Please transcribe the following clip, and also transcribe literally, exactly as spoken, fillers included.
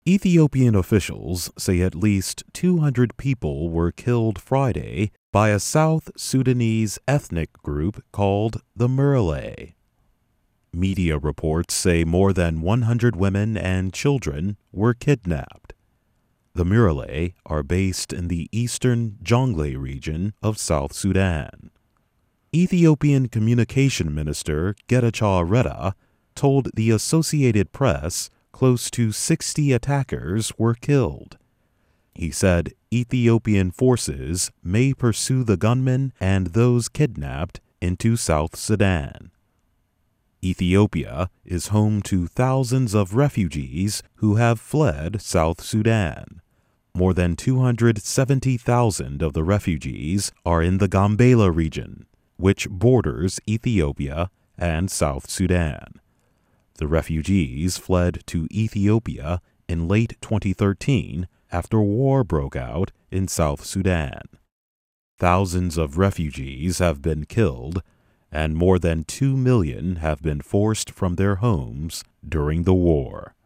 Ethiopian officials say at least two hundred people were killed Friday by a South Sudanese ethnic group called the Murle. Media reports say more than one hundred women and children were kidnapped. The Murle are based in the eastern Jonglei region of South Sudan. Ethiopian Communication Minister Getachew Reda told the Associated Press close to sixty attackers were killed. He said Ethiopian forces may pursue the gunmen and those kidnapped into South Sudan. Ethiopia is home to thousands of refugees who have fled South Sudan. More than two hundred seventy thousand of the refugees are in the Gambela region, which borders Ethiopia and South Sudan. The refugees fled to Ethiopia in late twenty thirteen after war broke out in South Sudan. Thousands of refugees have been killed, and more than two million have been forced from their homes during the war.